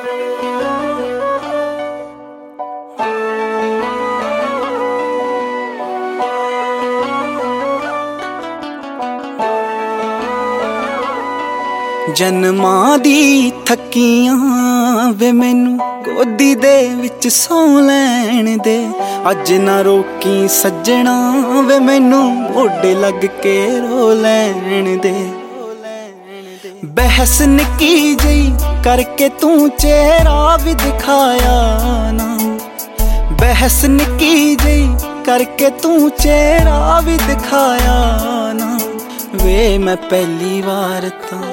ਜਨਮਾਂ ਦੀ ਥੱਕੀਆਂ ਵੇ ਮੈਨੂੰ ਗੋਦੀ ਦੇ ਵਿੱਚ ਸੌ ਲੈਣ ਦੇ। ਅੱਜ ਨਾ ਰੋਕੀ ਸੱਜਣਾ ਵੇ ਮੈਨੂੰ ਮੋਢੇ ਲੱਗ ਕੇ ਰੋ ਲੈਣ ਦੇ। ਬਹਿਸ ਨਿੱਕੀ ਜਿਹੀ ਕਰਕੇ ਤੂੰ ਚਿਹਰਾ ਵੀ ਦਿਖਾਇਆ ਨਾ। ਬਹਿਸ ਨਿੱਕੀ ਜਿਹੀ ਕਰਕੇ ਤੂੰ ਚਿਹਰਾ ਵੀ ਦਿਖਾਇਆ ਨਾ। ਵੇ ਮੈਂ ਪਹਿਲੀ ਵਾਰ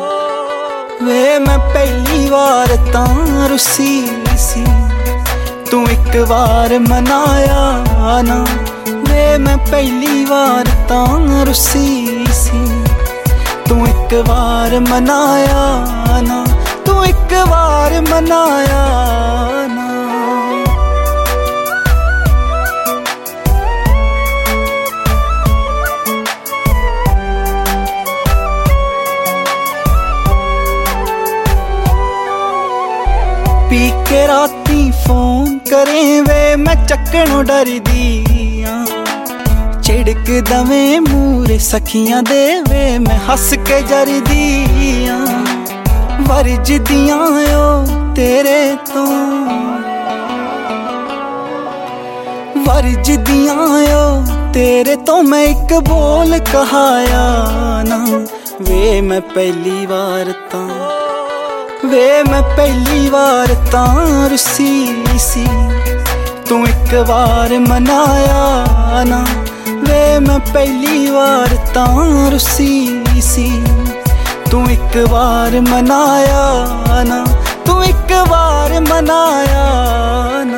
ਪਹਿਲੀ ਵਾਰ ਤਾਂ ਰੁੱਸੀ ਸੀ, ਤੂੰ ਇੱਕ ਵਾਰ ਮਨਾਇਆ ਨਾ। ਵੇ ਮੈਂ ਪਹਿਲੀ ਵਾਰ ਤਾਂ ਰੁੱਸੀ ਸੀ, ਤੂੰ ਇੱਕ ਵਾਰ ਮਨਾਇਆ ਨਾ। ਤੂੰ ਇੱਕ ਵਾਰ ਮਨਾਇਆ ਨਾ। ਪੀ ਕੇ ਰਾਤੀ ਫੋਨ ਕਰੇ ਵੇ ਮੈਂ ਚੱਕਣੋਂ ਡਰਦੀ ਆਂ। ਝਿੜਕ ਦਵੇਂ ਮੂਰੇ ਸਖੀਆਂ ਦੇ ਵੇ ਮੈਂ ਹੱਸ ਕੇ ਜਰਦੀ ਆਂ। ਵਰਜਦੀਆਂ ਓ ਤੇਰੇ ਤੋਂ, ਵਰਜਦੀਆਂ ਓ ਤੇਰੇ ਤੋਂ ਮੈਂ ਇੱਕ ਬੋਲ ਕਹਾਇਆ ਨਾ। ਵੇ ਮੈਂ ਪਹਿਲੀ ਵਾਰ ਤਾਂ ਮੈਂ ਪਹਿਲੀ ਵਾਰ ਤਾਂ ਰੁੱਸੀ ਸੀ, ਤੂੰ ਇੱਕ ਵਾਰ ਮਨਾਇਆ ਨਾ। ਵੇ ਮੈਂ ਪਹਿਲੀ ਵਾਰ ਤਾਂ ਰੁੱਸੀ ਸੀ, ਤੂੰ ਇੱਕ ਵਾਰ ਮਨਾਇਆ ਨਾ। ਤੂੰ ਇੱਕ ਵਾਰ ਮਨਾਇਆ ਨਾ।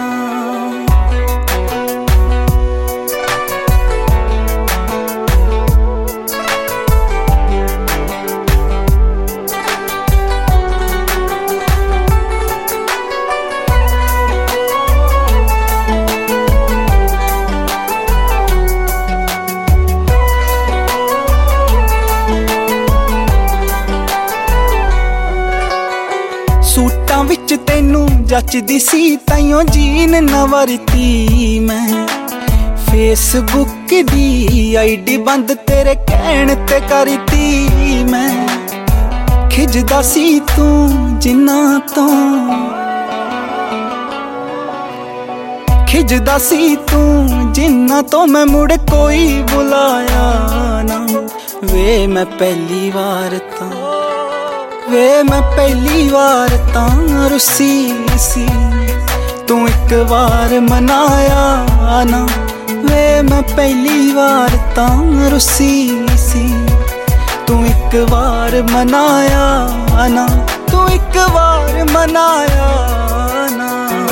ਸੂਟਾਂ ਵਿੱਚ ਤੈਨੂੰ ਜੱਚਦੀ ਸੀ ਤਾਈਓ ਜੀਨ ਨਾ ਵਰਤੀ ਮੈਂ। ਫੇਸਬੁੱਕ ਦੀ ਆਈਡੀ ਬੰਦ ਤੇਰੇ ਕਹਿਣ ਤੇ ਕਰਤੀ ਮੈਂ। ਖਿਜਦਾ ਸੀ ਤੂੰ ਜਿੰਨਾ ਤੋਂ, ਖਿਜਦਾ ਸੀ ਤੂੰ ਜਿੰਨਾ ਤੋਂ ਮੈਂ ਮੁੜ ਕੋਈ ਬੁਲਾਇਆ ਨਾ। ਵੇ ਮੈਂ ਪਹਿਲੀ ਵਾਰ ਤਾਂ ਮੈਂ ਪਹਿਲੀ ਵਾਰ ਤਾਂ ਰੁੱਸੀ ਸੀ, ਤੂੰ ਇੱਕ ਵਾਰ ਮਨਾਇਆ ਨਾ। ਵੇ ਮੈਂ ਪਹਿਲੀ ਵਾਰ ਤਾਂ ਰੁੱਸੀ ਸੀ, ਤੂੰ ਇੱਕ ਵਾਰ ਮਨਾਇਆ ਨਾ। ਤੂੰ ਇੱਕ ਵਾਰ ਮਨਾਇਆ ਨਾ।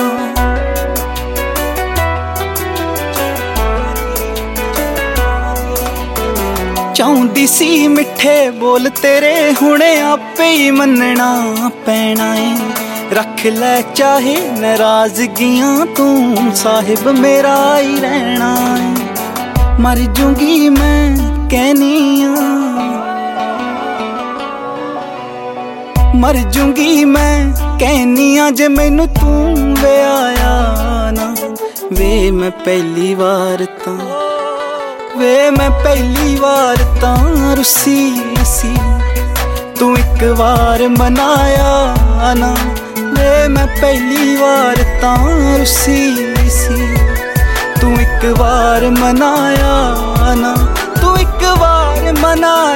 ਚਾਹੁੰਦੀ ਸੀ ਮਿੱਠੇ ਬੋਲ ਤੇਰੇ ਹੁਣੇ ਆਪੇ ਹੀ ਮੰਨਣਾ ਪੈਣਾ ਏ। ਰੱਖ ਲੈ ਚਾਹੇ ਨਾਰਾਜ਼ਗੀਆਂ ਤੂੰ ਸਾਹਿਬ ਮੇਰਾ ਹੀ ਰਹਿਣਾ ਏ। ਮਰ ਜੂੰਗੀ ਮੈਂ ਕਹਿਨੀ ਆਂ, ਮਰ ਜੂੰਗੀ ਮੈਂ ਕਹਿਨੀ ਆਂ ਜੇ ਮੈਨੂੰ ਤੂੰ ਵਿਆਹਿਆ ਨਾ। ਵੇ ਮੈਂ ਪਹਿਲੀ ਵਾਰ ਤਾਂ ਮੈਂ ਪਹਿਲੀ ਵਾਰ ਤਾਂ ਰੁੱਸੀ ਸੀ, ਤੂੰ ਇੱਕ ਵਾਰ ਮਨਾਇਆ ਨਾ। ਵੇ ਮੈਂ ਪਹਿਲੀ ਵਾਰ ਤਾਂ ਰੁੱਸੀ ਸੀ, ਤੂੰ ਇੱਕ ਵਾਰ ਮਨਾਇਆ ਨਾ। ਤੂੰ ਇੱਕ ਵਾਰ ਮਨਾਇਆ